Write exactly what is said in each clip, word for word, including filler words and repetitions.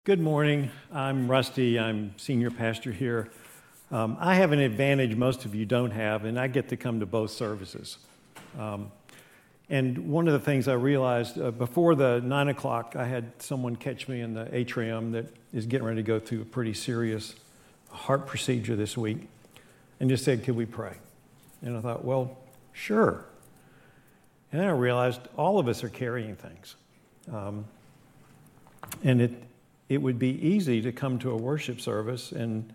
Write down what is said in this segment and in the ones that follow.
Good morning. I'm Rusty. I'm senior pastor here. Um, I have an advantage most of you don't have, and I get to come to both services. Um, and one of the things I realized uh, before the nine o'clock, I had someone catch me in the atrium that is getting ready to go through a pretty serious heart procedure this week, and just said, "Could we pray?" And I thought, well, sure. And then I realized all of us are carrying things, um, and it. It would be easy to come to a worship service and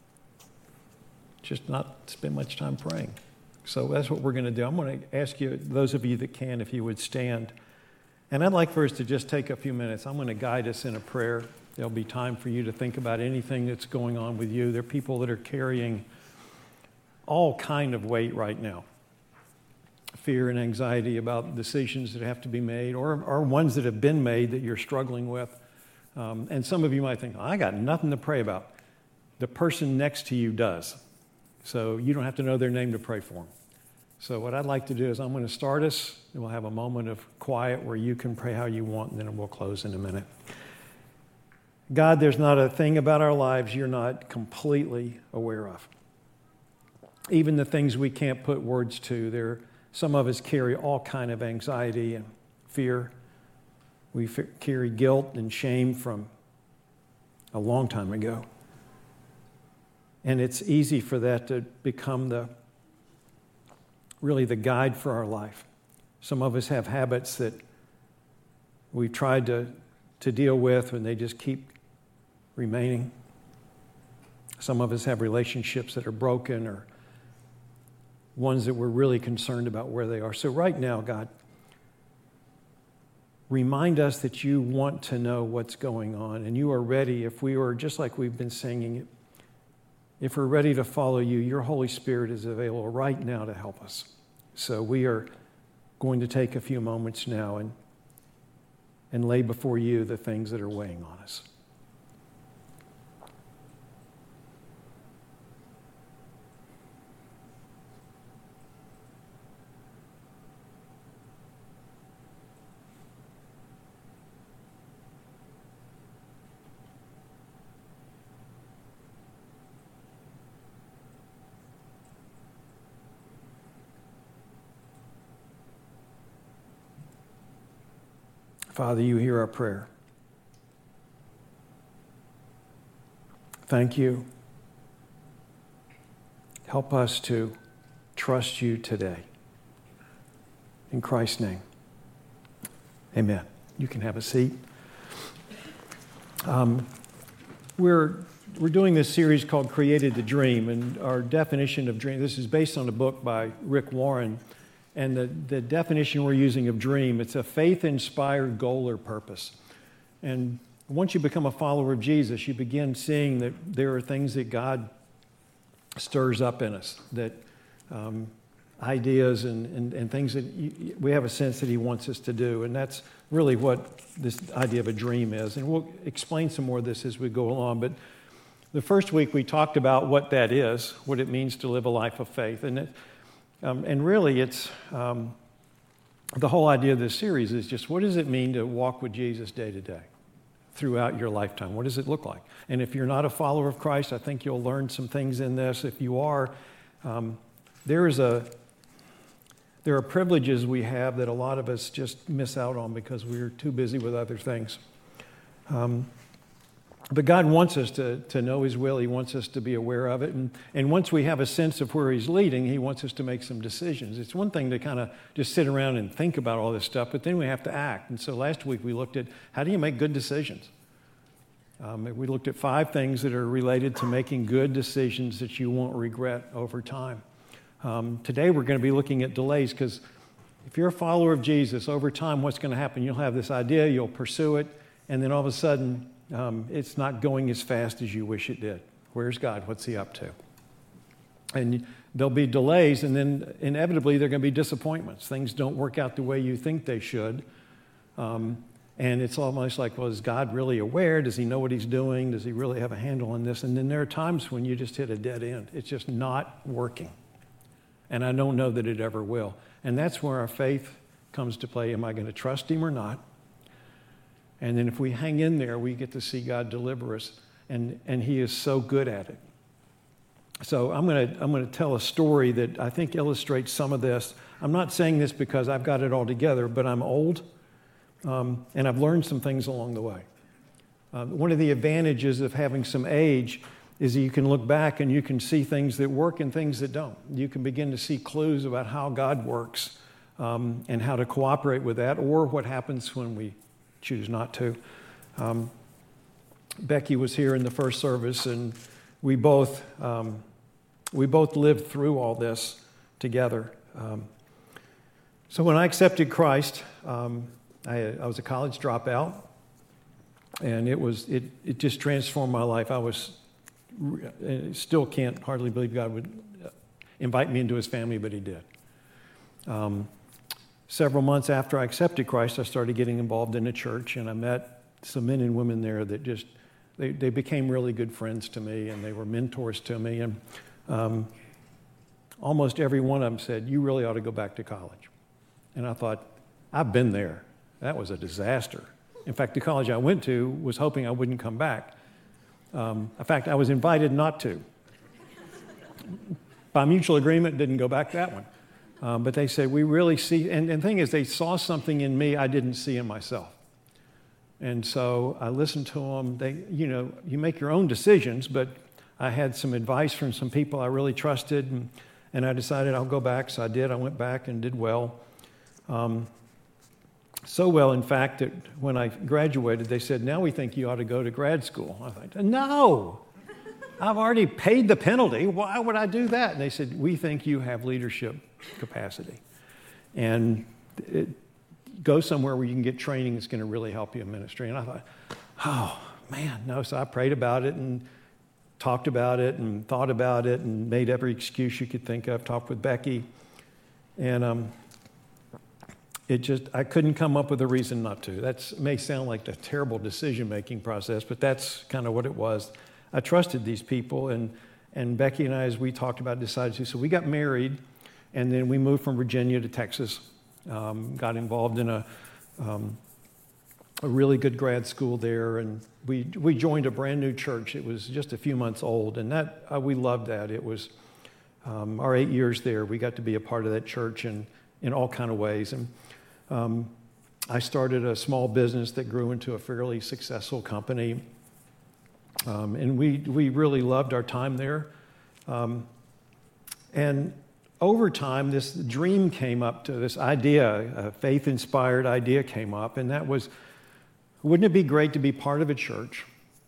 just not spend much time praying. So that's what we're going to do. I'm going to ask you, those of you that can, if you would stand. And I'd like for us to just take a few minutes. I'm going to guide us in a prayer. There'll be time for you to think about anything that's going on with you. There are people that are carrying all kind of weight right now. Fear and anxiety about decisions that have to be made, or, or ones that have been made that you're struggling with. Um, and some of you might think, I got nothing to pray about. The person next to you does. So you don't have to know their name to pray for them. So what I'd like to do is I'm going to start us, and we'll have a moment of quiet where you can pray how you want, and then we'll close in a minute. God, there's not a thing about our lives you're not completely aware of. Even the things we can't put words to, there, some of us carry all kind of anxiety and fear. We f- carry guilt and shame from a long time ago. And it's easy for that to become the really the guide for our life. Some of us have habits that we've tried to, to deal with and they just keep remaining. Some of us have relationships that are broken or ones that we're really concerned about where they are. So right now, God, remind us that you want to know what's going on and you are ready. If we are, just like we've been singing, if we're ready to follow you, your Holy Spirit is available right now to help us. So we are going to take a few moments now and, and lay before you the things that are weighing on us. Father, you hear our prayer. Thank you. Help us to trust you today. In Christ's name, amen. You can have a seat. Um, we're we're doing this series called Created to Dream, and our definition of dream, this is based on a book by Rick Warren. And the, the definition we're using of dream, it's a faith-inspired goal or purpose. And once you become a follower of Jesus, you begin seeing that there are things that God stirs up in us, that um, ideas and, and, and things that you, we have a sense that he wants us to do. And that's really what this idea of a dream is. And we'll explain some more of this as we go along. But the first week we talked about what that is, what it means to live a life of faith. And it, Um, and really, it's um, the whole idea of this series is just what does it mean to walk with Jesus day to day throughout your lifetime? What does it look like? And if you're not a follower of Christ, I think you'll learn some things in this. If you are, um, there is a there are privileges we have that a lot of us just miss out on because we're too busy with other things. Um, But God wants us to, to know his will. He wants us to be aware of it. And, and once we have a sense of where he's leading, he wants us to make some decisions. It's one thing to kind of just sit around and think about all this stuff, but then we have to act. And so last week we looked at how do you make good decisions? Um, we looked at five things that are related to making good decisions that you won't regret over time. Um, today we're going to be looking at delays because if you're a follower of Jesus, over time what's going to happen? You'll have this idea, you'll pursue it, and then all of a sudden Um, it's not going as fast as you wish it did. Where's God? What's he up to? And there'll be delays, and then inevitably there are going to be disappointments. Things don't work out the way you think they should. Um, and it's almost like, well, is God really aware? Does he know what he's doing? Does he really have a handle on this? And then there are times when you just hit a dead end. It's just not working. And I don't know that it ever will. And that's where our faith comes to play. Am I going to trust him or not? And then if we hang in there, we get to see God deliver us. And, and he is so good at it. So I'm going to I'm going to tell a story that I think illustrates some of this. I'm not saying this because I've got it all together, but I'm old, um, and I've learned some things along the way. Uh, one of the advantages of having some age is that you can look back and you can see things that work and things that don't. You can begin to see clues about how God works um, and how to cooperate with that, or what happens when we choose not to. Um, Becky was here in the first service, and we both um, we both lived through all this together. Um, so when I accepted Christ, um, I, I was a college dropout, and it was it it just transformed my life. I was still can't hardly believe God would invite me into his family, but he did. Um, several months after I accepted Christ, I started getting involved in a church, and I met some men and women there that just They, they became really good friends to me, and they were mentors to me. And um, almost every one of them said, "You really ought to go back to college." And I thought, I've been there. That was a disaster. In fact, the college I went to was hoping I wouldn't come back. Um, in fact, I was invited not to. By mutual agreement, didn't go back to that one. Um, but they said, we really see, and, and the thing is, they saw something in me I didn't see in myself. And so I listened to them. They, you know, you make your own decisions, but I had some advice from some people I really trusted, and, and I decided I'll go back. So I did. I went back and did well. Um, so well, in fact, that when I graduated, they said, now we think you ought to go to grad school. I thought, no, I've already paid the penalty. Why would I do that? And they said, we think you have leadership capacity. And it, go somewhere where you can get training that's going to really help you in ministry. And I thought, oh, man, no. So I prayed about it and talked about it and thought about it and made every excuse you could think of, talked with Becky. And um, it just, I couldn't come up with a reason not to. That may sound like a terrible decision-making process, but that's kind of what it was. I trusted these people, and, and Becky and I, as we talked about, decided to. So we got married, and then we moved from Virginia to Texas. Um, got involved in a um, a really good grad school there, and we we joined a brand new church. It was just a few months old, and that uh, we loved that. It was um, our eight years there. We got to be a part of that church in in all kind of ways. And um, I started a small business that grew into a fairly successful company, um, and we we really loved our time there. Um, and Over time, this dream came up to this idea, a faith-inspired idea came up, and that was, wouldn't it be great to be part of a church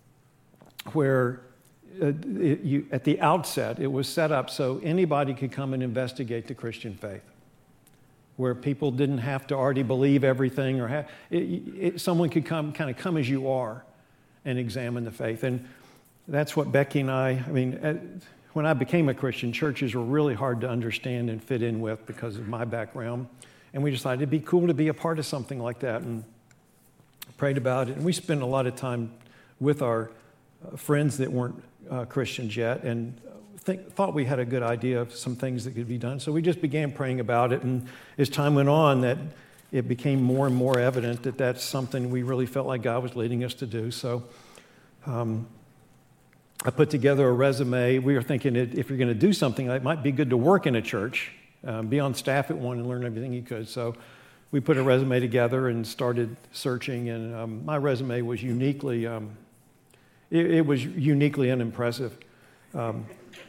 where uh, it, you, at the outset it was set up so anybody could come and investigate the Christian faith, where people didn't have to already believe everything, or have, it, it, someone could come, kind of come as you are and examine the faith. And that's what Becky and I, I mean, at, when I became a Christian, churches were really hard to understand and fit in with because of my background. And we decided it'd be cool to be a part of something like that, and prayed about it. And we spent a lot of time with our uh, friends that weren't uh, Christians yet, and think, thought we had a good idea of some things that could be done. So we just began praying about it. And as time went on, that it became more and more evident that that's something we really felt like God was leading us to do. So um, I put together a resume. We were thinking that if you're going to do something, it might be good to work in a church, um, be on staff at one and learn everything you could. So we put a resume together and started searching. And um, my resume was uniquely, um, it, it was uniquely unimpressive. Um,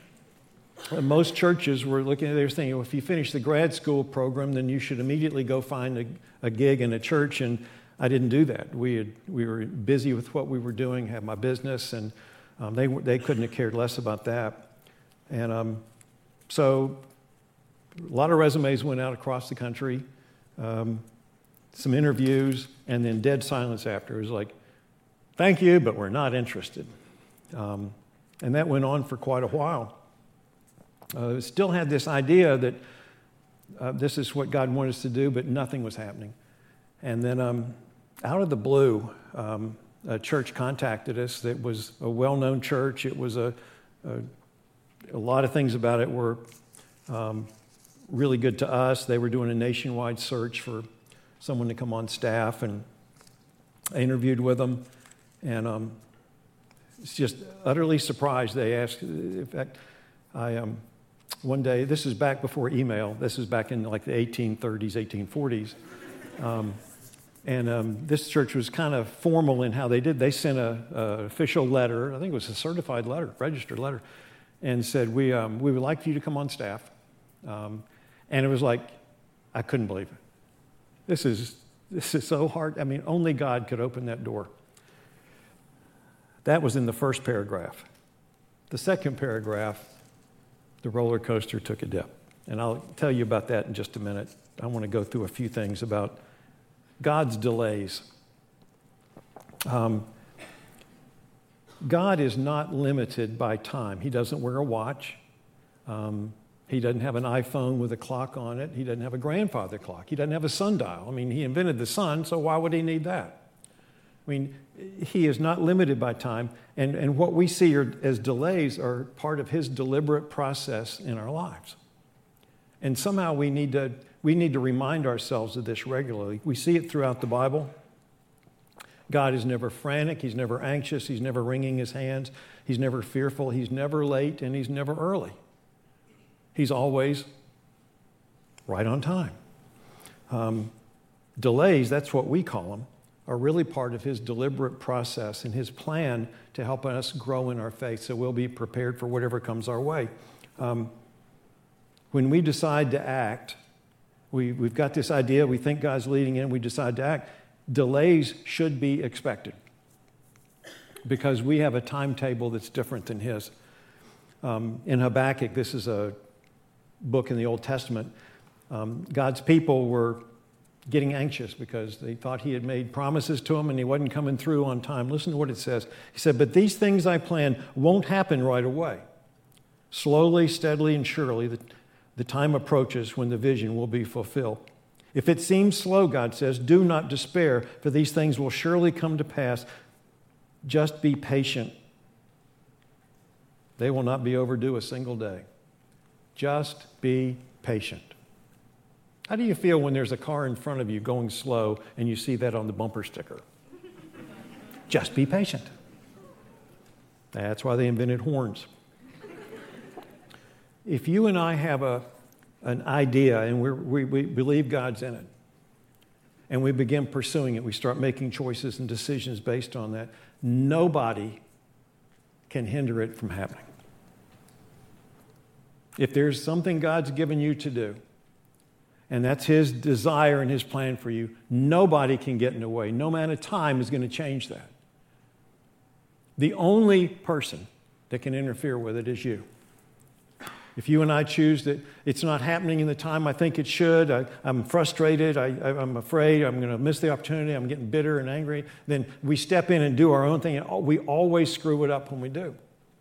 most churches were looking at it, they were thinking, well, if you finish the grad school program, then you should immediately go find a, a gig in a church. And I didn't do that. We had, we were busy with what we were doing, had my business, and Um, they they couldn't have cared less about that. And um, so a lot of resumes went out across the country, um, some interviews, and then dead silence after. It was like, thank you, but we're not interested. Um, and that went on for quite a while. Uh, still had this idea that uh, this is what God wanted us to do, but nothing was happening. And then um, out of the blue, um, a church contacted us that was a well-known church. It was a, a, a lot of things about it were um, really good to us. They were doing a nationwide search for someone to come on staff, and I interviewed with them, and um, it's just utterly surprised. They asked, in fact, I um, one day, this is back before email. This is back in like the eighteen thirties, eighteen forties. Um, and um, this church was kind of formal in how they did. They sent a, a official letter, I think it was a certified letter, registered letter, and said, we, um, we would like for you to come on staff. Um, and it was like, I couldn't believe it. This is, this is so hard. I mean, only God could open that door. That was in the first paragraph. The second paragraph, the roller coaster took a dip. And I'll tell you about that in just a minute. I want to go through a few things about God's delays. Um, God is not limited by time. He doesn't wear a watch. Um, he doesn't have an iPhone with a clock on it. He doesn't have a grandfather clock. He doesn't have a sundial. I mean, he invented the sun, so why would he need that? I mean, he is not limited by time. And, and what we see are, as delays are part of his deliberate process in our lives. And somehow we need to we need to remind ourselves of this regularly. We see it throughout the Bible. God is never frantic. He's never anxious. He's never wringing his hands. He's never fearful. He's never late, and he's never early. He's always right on time. Um, delays, that's what we call them, are really part of his deliberate process and his plan to help us grow in our faith so we'll be prepared for whatever comes our way. Um, when we decide to act, we, we've got this idea, we think God's leading in, we decide to act. Delays should be expected because we have a timetable that's different than his. Um, in Habakkuk, this is a book in the Old Testament, um, God's people were getting anxious because they thought he had made promises to them and he wasn't coming through on time. Listen to what it says. He said, but these things I plan won't happen right away. Slowly, steadily, and surely, the, the time approaches when the vision will be fulfilled. If it seems slow, God says, do not despair, for these things will surely come to pass. Just be patient. They will not be overdue a single day. Just be patient. How do you feel when there's a car in front of you going slow and you see that on the bumper sticker? Just be patient. That's why they invented horns. If you and I have a, an idea and we're, we, we believe God's in it, and we begin pursuing it, we start making choices and decisions based on that, nobody can hinder it from happening. If there's something God's given you to do, and that's his desire and his plan for you, nobody can get in the way. No amount of time is going to change that. The only person that can interfere with it is you. If you and I choose that it's not happening in the time I think it should, I, I'm frustrated, I, I, I'm afraid I'm going to miss the opportunity, I'm getting bitter and angry, then we step in and do our own thing, and we always screw it up when we do.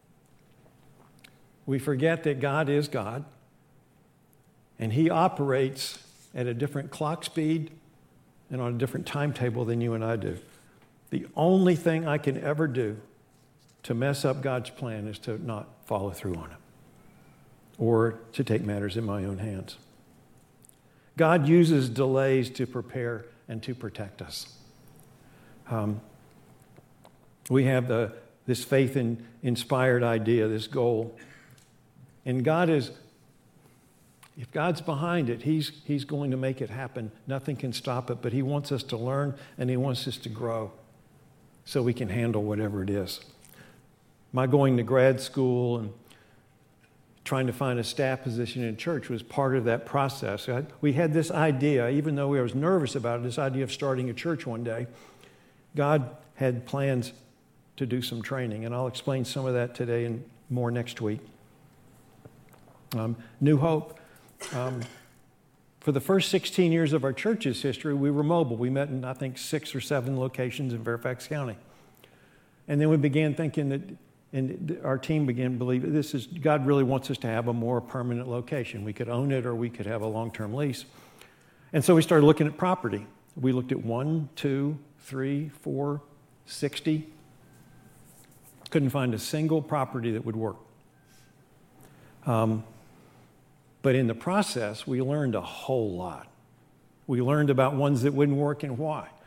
We forget that God is God, and he operates at a different clock speed and on a different timetable than you and I do. The only thing I can ever do to mess up God's plan is to not follow through on it or to take matters in my own hands. God uses delays to prepare and to protect us. Um, we have the, this faith-inspired idea, this goal. And God is, if God's behind it, he's, he's going to make it happen. Nothing can stop it, but he wants us to learn and he wants us to grow so we can handle whatever it is. My going to grad school and trying to find a staff position in church was part of that process. I, we had this idea, even though I was nervous about it, this idea of starting a church one day. God had plans to do some training, and I'll explain some of that today and more next week. Um, New Hope. Um, for the first sixteen years of our church's history, we were mobile. We met in, I think, six or seven locations in Fairfax County. And then we began thinking that, and our team began to believe that this is, God really wants us to have a more permanent location. We could own it or we could have a long-term lease. And so we started looking at property. We looked at one, two, three, four, sixty. Couldn't find a single property that would work. Um, But in the process, we learned a whole lot. We learned about ones that wouldn't work and why.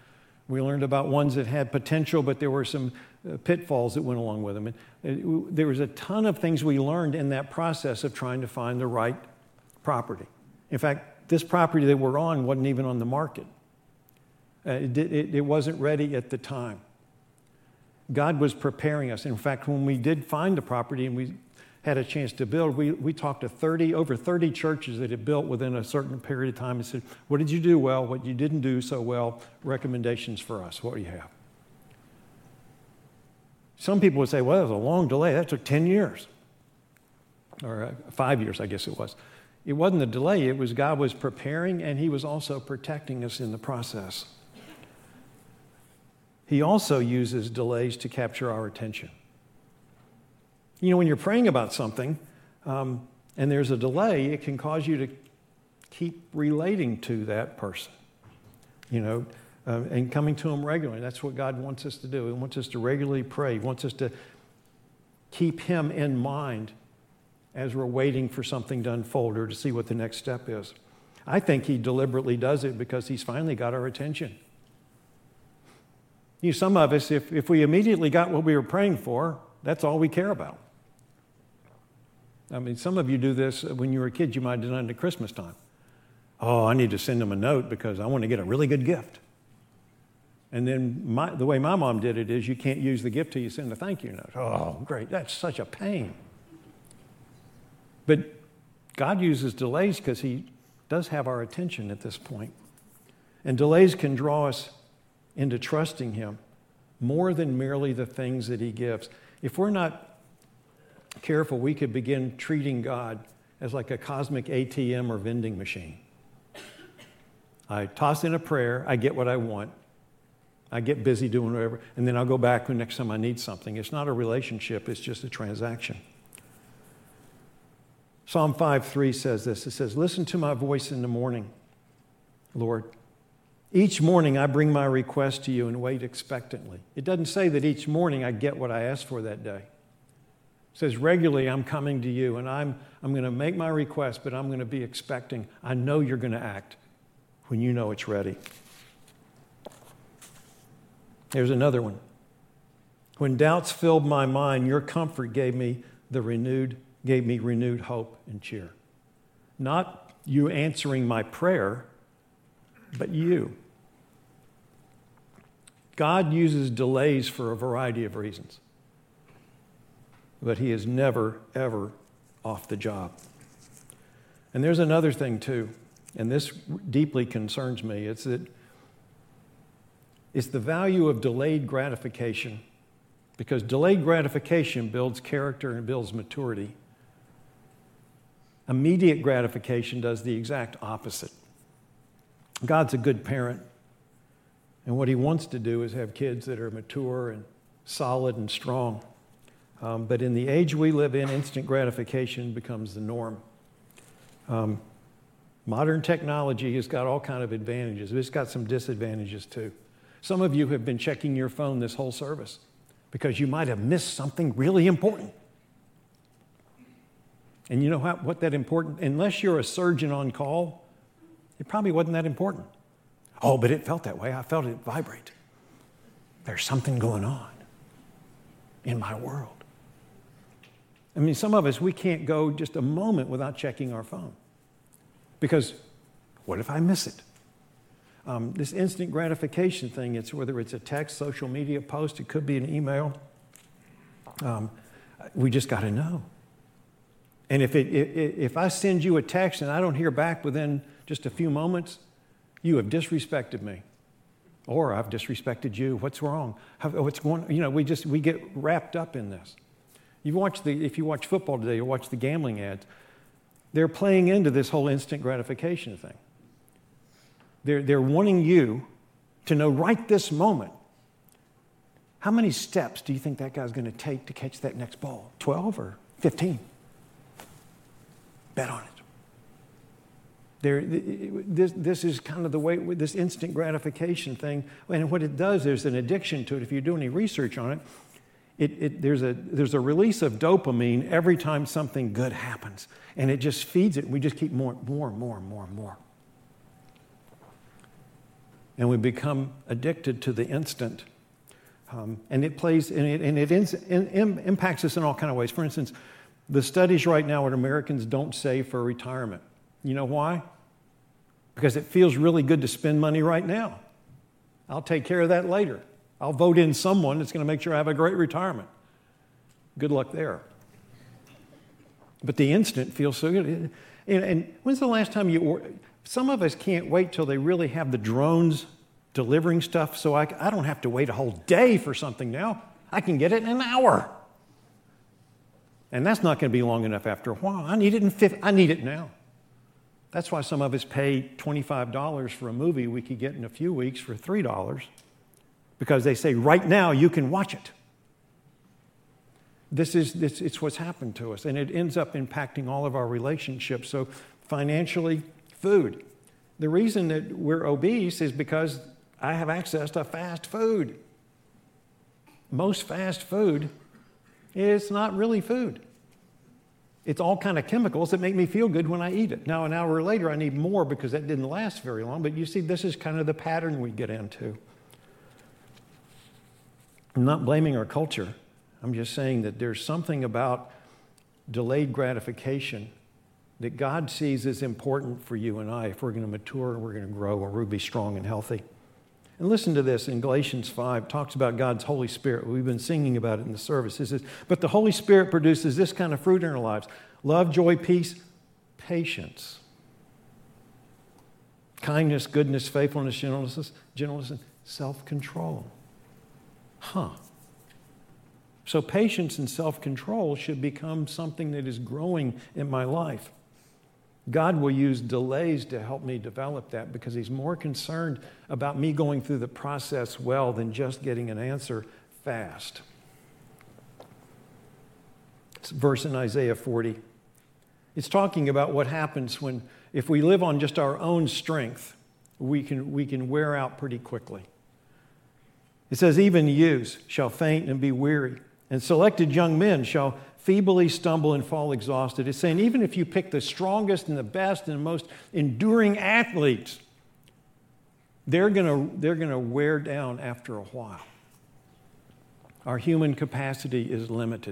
We learned about ones that had potential, but there were some uh, pitfalls that went along with them. And it, there was a ton of things we learned in that process of trying to find the right property. In fact, this property that we're on wasn't even on the market. Uh, it, it, it wasn't ready at the time. God was preparing us. In fact, when we did find the property and we had a chance to build, we, we talked to thirty, over thirty churches that had built within a certain period of time and said, what did you do well? What you didn't do so well? Recommendations for us. What do you have? Some people would say, well, that was a long delay. That took ten years. Or uh, five years, I guess it was. It wasn't a delay. It was God was preparing, and he was also protecting us in the process. He also uses delays to capture our attention. You know, when you're praying about something um, and there's a delay, it can cause you to keep relating to that person, you know, uh, and coming to him regularly. That's what God wants us to do. He wants us to regularly pray. He wants us to keep him in mind as we're waiting for something to unfold or to see what the next step is. I think he deliberately does it because he's finally got our attention. You know, some of us, if, if we immediately got what we were praying for, that's all we care about. I mean, some of you do this when you were a kid. You might have done it at Christmas time. Oh, I need to send them a note because I want to get a really good gift. And then my, the way my mom did it is you can't use the gift till you send a thank you note. Oh, great. That's such a pain. But God uses delays because he does have our attention at this point. And delays can draw us into trusting him more than merely the things that he gives. If we're not careful, we could begin treating God as like a cosmic A T M or vending machine. I toss in a prayer, I get what I want, I get busy doing whatever, and then I'll go back the next time I need something. It's not a relationship, it's just a transaction. Psalm five three says this, it says, listen to my voice in the morning, Lord. Each morning I bring my request to you and wait expectantly. It doesn't say that each morning I get what I asked for that day. It says regularly I'm coming to you and I'm, I'm going to make my request, but I'm going to be expecting. I know you're going to act when you know it's ready. Here's another one. When doubts filled my mind, your comfort gave me the renewed, gave me renewed hope and cheer. Not you answering my prayer, but you. God uses delays for a variety of reasons, but he is never, ever off the job. And there's another thing too, and this deeply concerns me. It's that it's the value of delayed gratification, because delayed gratification builds character and builds maturity. Immediate gratification does the exact opposite. God's a good parent, and what he wants to do is have kids that are mature and solid and strong. Um, but in the age we live in, instant gratification becomes the norm. Um, modern technology has got all kinds of advantages, but it's got some disadvantages too. Some of you have been checking your phone this whole service because you might have missed something really important. And you know how, what that important, unless you're a surgeon on call, it probably wasn't that important. Oh, but it felt that way. I felt it vibrate. There's something going on in my world. I mean, some of us, we can't go just a moment without checking our phone. Because what if I miss it? Um, this instant gratification thing, it's whether it's a text, social media post, it could be an email. Um, we just got to know. And if, it, if, if I send you a text and I don't hear back within just a few moments, you have disrespected me. Or I've disrespected you. What's wrong? How, what's going, you know, we just, we get wrapped up in this. You watch the, if you watch football today, you watch the gambling ads, they're playing into this whole instant gratification thing. They're, they're wanting you to know right this moment, how many steps do you think that guy's going to take to catch that next ball? twelve or fifteen? Bet on it. There, this, this is kind of the way, this instant gratification thing, and what it does, there's an addiction to it. If you do any research on it, it, it there's, a, there's a release of dopamine every time something good happens, and it just feeds it. We just keep more, more, more, more, more. and we become addicted to the instant. Um, and it plays, and it, and it ins, in, in, impacts us in all kinds of ways. For instance, the studies right now what Americans don't save for retirement. You know why? Because it feels really good to spend money right now. I'll take care of that later. I'll vote in someone that's going to make sure I have a great retirement. Good luck there. But the instant feels so good. And, and when's the last time you, or, some of us can't wait till they really have the drones delivering stuff, so I, I don't have to wait a whole day for something now. I can get it in an hour. And that's not going to be long enough after a while. I need it in fifty, I need it now. That's why some of us pay twenty-five dollars for a movie we could get in a few weeks for three dollars, because they say right now you can watch it. This is this, it's what's happened to us, and it ends up impacting all of our relationships. So financially, food. The reason that we're obese is because I have access to fast food. Most fast food is not really food. It's all kind of chemicals that make me feel good when I eat it. Now, an hour later, I need more because that didn't last very long. But you see, this is kind of the pattern we get into. I'm not blaming our culture. I'm just saying that there's something about delayed gratification that God sees as important for you and I if we're going to mature, we're going to grow, or we'll be strong and healthy. And listen to this in Galatians five, it talks about God's Holy Spirit. We've been singing about it in the service. It says, but the Holy Spirit produces this kind of fruit in our lives: love, joy, peace, patience, kindness, goodness, faithfulness, gentleness, gentleness, and self-control. Huh. So patience and self-control should become something that is growing in my life. God will use delays to help me develop that because he's more concerned about me going through the process well than just getting an answer fast. It's a verse in Isaiah forty. It's talking about what happens when, if we live on just our own strength, we can, we can wear out pretty quickly. It says, even youths shall faint and be weary, and selected young men shall feebly stumble and fall exhausted. It's saying even if you pick the strongest and the best and the most enduring athletes, they're going to they're going to wear down after a while. Our human capacity is limited.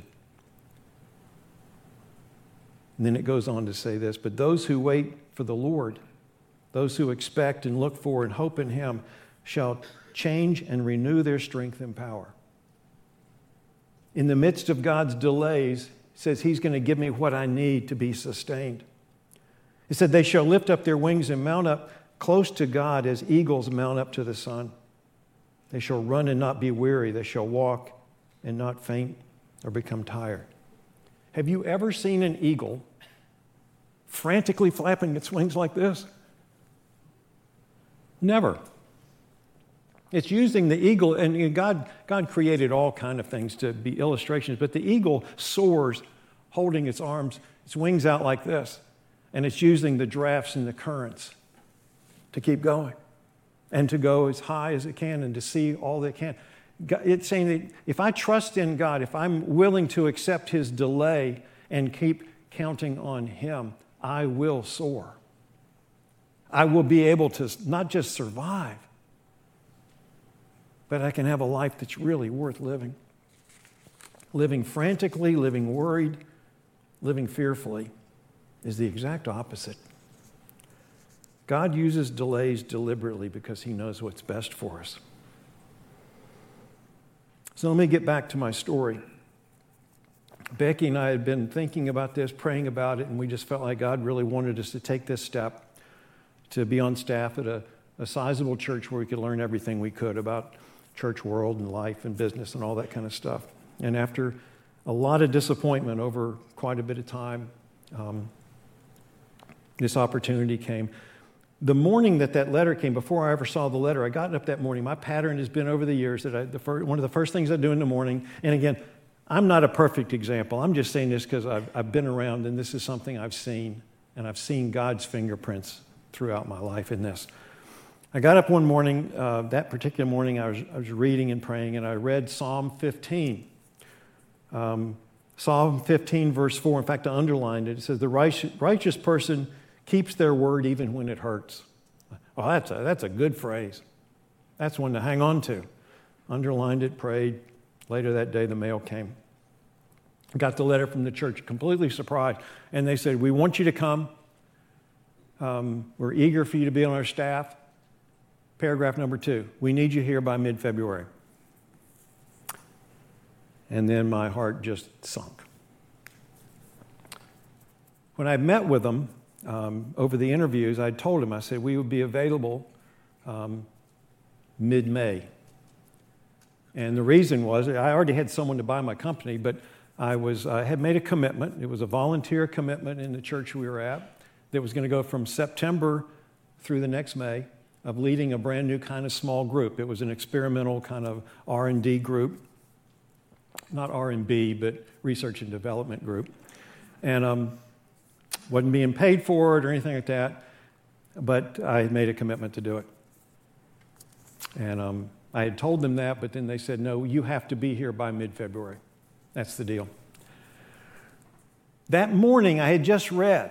And then it goes on to say this, but those who wait for the Lord, those who expect and look for and hope in him, shall change and renew their strength and power. In the midst of God's delays, it says he's going to give me what I need to be sustained. It said they shall lift up their wings and mount up close to God as eagles mount up to the sun. They shall run and not be weary. They shall walk and not faint or become tired. Have you ever seen an eagle frantically flapping its wings like this? Never. It's using the eagle, and God, God created all kinds of things to be illustrations, but the eagle soars holding its arms, its wings out like this, and it's using the drafts and the currents to keep going and to go as high as it can and to see all that it can. It's saying that if I trust in God, if I'm willing to accept his delay and keep counting on him, I will soar. I will be able to not just survive, but I can have a life that's really worth living. Living frantically, living worried, living fearfully is the exact opposite. God uses delays deliberately because he knows what's best for us. So let me get back to my story. Becky and I had been thinking about this, praying about it, and we just felt like God really wanted us to take this step to be on staff at a, a sizable church where we could learn everything we could about church world and life and business and all that kind of stuff. And after a lot of disappointment over quite a bit of time, um, this opportunity came. The morning that that letter came, before I ever saw the letter, I got up that morning. My pattern has been over the years that I, the first, one of the first things I do in the morning, and again, I'm not a perfect example. I'm just saying this because I've, I've been around and this is something I've seen, and I've seen God's fingerprints throughout my life in this. I got up one morning, uh, that particular morning, I was, I was reading and praying, and I read Psalm fifteen. Um, Psalm fifteen, verse four, in fact, I underlined it. It says, the righteous, righteous person keeps their word even when it hurts. Well, that's a, that's a good phrase. That's one to hang on to. Underlined it, prayed. Later that day, the mail came. Got the letter from the church, completely surprised. And they said, we want you to come. Um, we're eager for you to be on our staff. Paragraph number two, we need you here by mid-February. And then my heart just sunk. When I met with them um, over the interviews, I told them, I said, we would be available um, mid-May. And the reason was, I already had someone to buy my company, but I was I had made a commitment. It was a volunteer commitment in the church we were at that was going to go from September through the next May of leading a brand new kind of small group. It was an experimental kind of R and D group. Not R and B, but research and development group. And um, wasn't being paid for it or anything like that, but I had made a commitment to do it. And um, I had told them that, but then they said, no, you have to be here by mid-February. That's the deal. That morning, I had just read,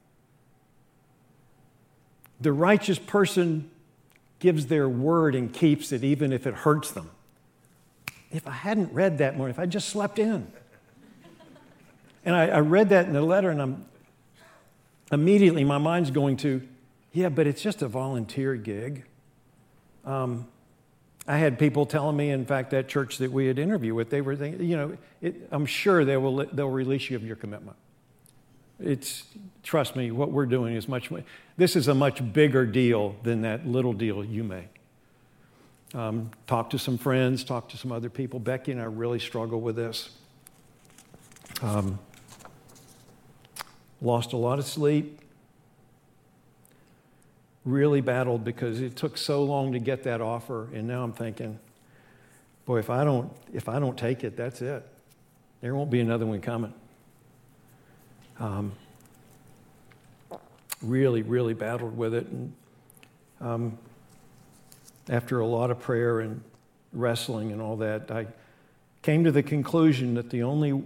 the righteous person gives their word and keeps it even if it hurts them. If I hadn't read that morning, if I just slept in. And I, I read that in the letter, and I'm immediately, my mind's going to, yeah, but it's just a volunteer gig. Um, I had people telling me, in fact, that church that we had interviewed with, they were thinking, you know, it, I'm sure they will, they'll release you of your commitment. It's, trust me, what we're doing is much, this is a much bigger deal than that little deal you made. Um, talked to some friends, talked to some other people. Becky and I really struggle with this. Um, lost a lot of sleep. Really battled because it took so long to get that offer, and now I'm thinking, boy, if I don't, if I don't take it, that's it. There won't be another one coming. Um, really, really battled with it, and um, after a lot of prayer and wrestling and all that, I came to the conclusion that the only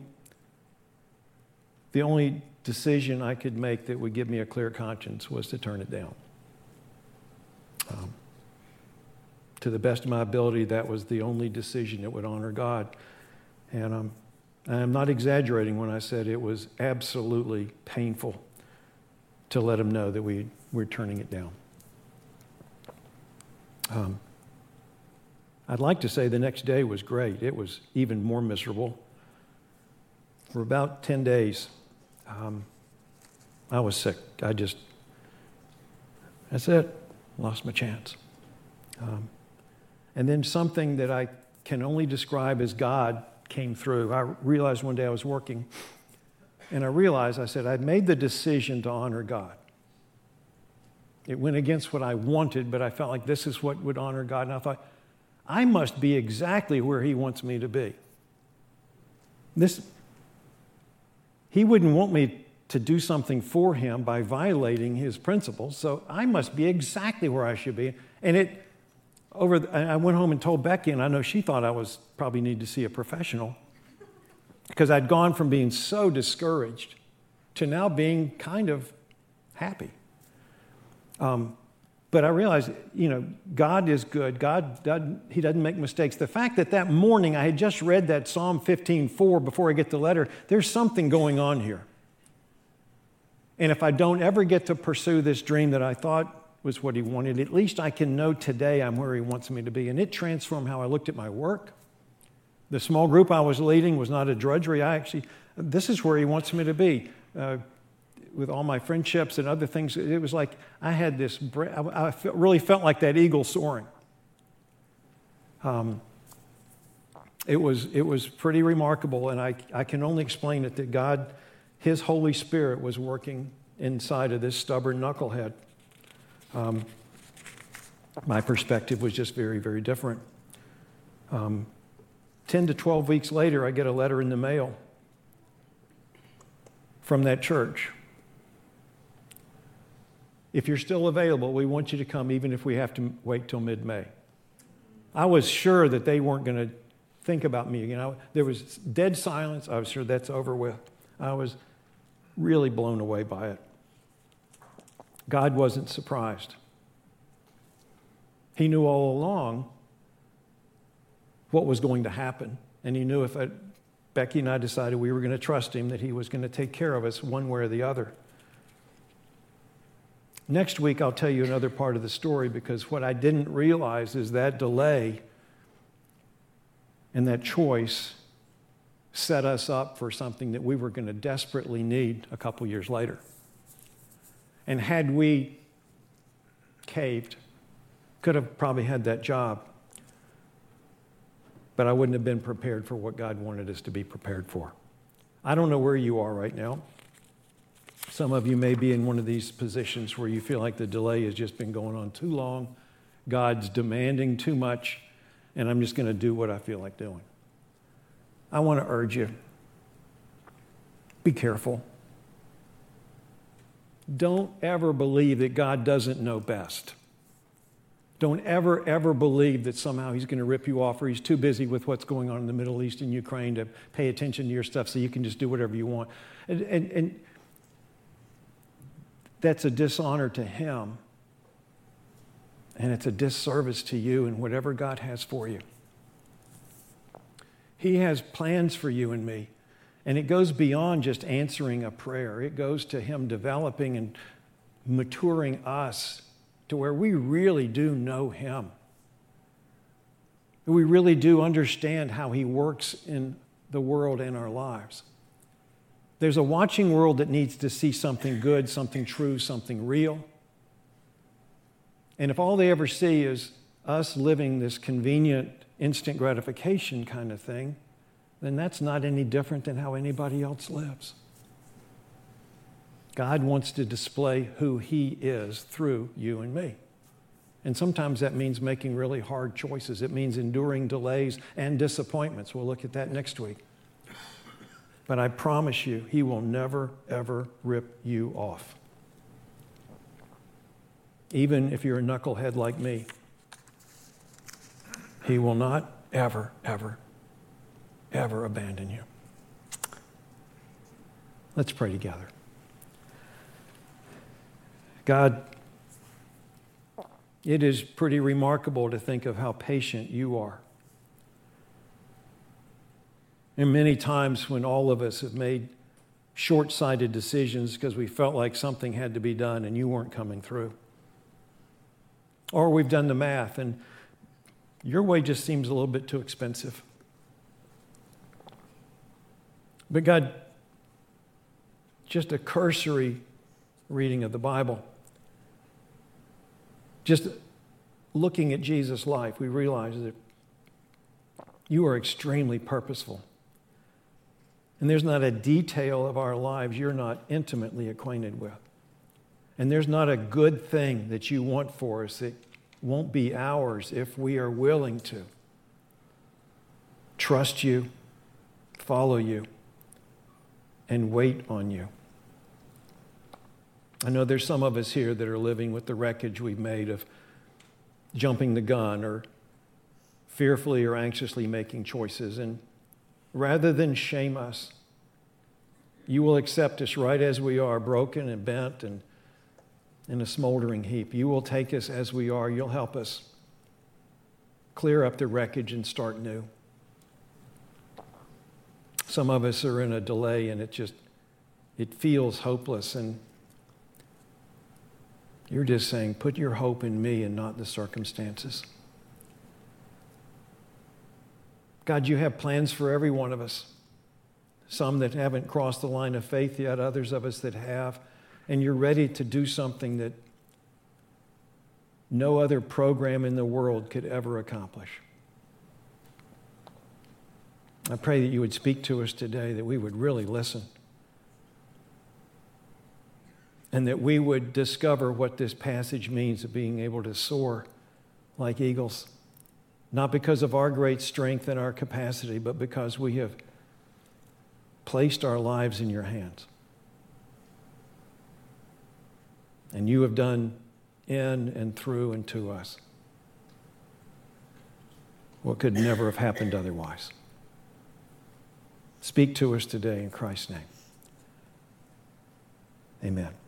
the only decision I could make that would give me a clear conscience was to turn it down. Um, to the best of my ability, that was the only decision that would honor God. And um, I'm not exaggerating when I said it was absolutely painful to let him know that we were turning it down. Um, I'd like to say the next day was great. It was even more miserable. For about ten days, um, I was sick. I just, that's it, lost my chance. Um, and then something that I can only describe as God came through. I realized one day I was working, and I realized, I said, I'd made the decision to honor God. It went against what I wanted, but I felt like this is what would honor God. And I thought, I must be exactly where he wants me to be. This, he wouldn't want me to do something for him by violating his principles, so I must be exactly where I should be. And it, over, the, I went home and told Becky, and I know she thought I was probably need to see a professional, because I'd gone from being so discouraged to now being kind of happy. Um, but I realized, you know, God is good. God, God, he doesn't make mistakes. The fact that that morning I had just read that Psalm fifteen four before I get the letter, there's something going on here. And if I don't ever get to pursue this dream that I thought was what he wanted, at least I can know today I'm where he wants me to be. And it transformed how I looked at my work. The small group I was leading was not a drudgery. I actually, this is where he wants me to be. Uh, with all my friendships and other things, it was like I had this, I, I felt, really felt like that eagle soaring. Um, it was, it was pretty remarkable, and I, I can only explain it that God, his Holy Spirit was working inside of this stubborn knucklehead. Um, my perspective was just very, very different. Um, ten to twelve weeks later, I get a letter in the mail from that church. If you're still available, we want you to come even if we have to wait till mid-May. I was sure that they weren't going to think about me. You know, there was dead silence. I was sure that's over with. I was really blown away by it. God wasn't surprised. He knew all along what was going to happen. And he knew if I, Becky and I decided we were going to trust him, that he was going to take care of us one way or the other. Next week, I'll tell you another part of the story, because what I didn't realize is that delay and that choice set us up for something that we were going to desperately need a couple years later. And had we caved, could have probably had that job, but I wouldn't have been prepared for what God wanted us to be prepared for. I don't know where you are right now. Some of you may be in one of these positions where you feel like the delay has just been going on too long, God's demanding too much, and I'm just going to do what I feel like doing. I want to urge you, be careful. Don't ever believe that God doesn't know best. Don't ever, ever believe that somehow he's going to rip you off, or he's too busy with what's going on in the Middle East and Ukraine to pay attention to your stuff so you can just do whatever you want. And, and, and that's a dishonor to him, and it's a disservice to you and whatever God has for you. He has plans for you and me, and it goes beyond just answering a prayer. It goes to him developing and maturing us to where we really do know him. We really do understand how he works in the world and our lives. There's a watching world that needs to see something good, something true, something real. And if all they ever see is us living this convenient, instant gratification kind of thing, then that's not any different than how anybody else lives. God wants to display who he is through you and me. And sometimes that means making really hard choices. It means enduring delays and disappointments. We'll look at that next week. But I promise you, he will never, ever rip you off. Even if you're a knucklehead like me, he will not ever, ever, ever abandon you. Let's pray together. God, it is pretty remarkable to think of how patient you are. And many times when all of us have made short-sighted decisions because we felt like something had to be done and you weren't coming through. Or we've done the math and your way just seems a little bit too expensive. But God, just a cursory reading of the Bible, just looking at Jesus' life, we realize that you are extremely purposeful. And there's not a detail of our lives you're not intimately acquainted with. And there's not a good thing that you want for us that won't be ours if we are willing to trust you, follow you, and wait on you. I know there's some of us here that are living with the wreckage we've made of jumping the gun or fearfully or anxiously making choices. And rather than shame us, you will accept us right as we are, broken and bent and in a smoldering heap. You will take us as we are. You'll help us clear up the wreckage and start new. Some of us are in a delay and it just, it feels hopeless, and you're just saying, put your hope in me and not the circumstances. God, you have plans for every one of us. Some that haven't crossed the line of faith yet, others of us that have. And you're ready to do something that no other program in the world could ever accomplish. I pray that you would speak to us today, that we would really listen. And that we would discover what this passage means of being able to soar like eagles. Not because of our great strength and our capacity, but because we have placed our lives in your hands. And you have done in and through and to us what could never have happened otherwise. Speak to us today in Christ's name. Amen.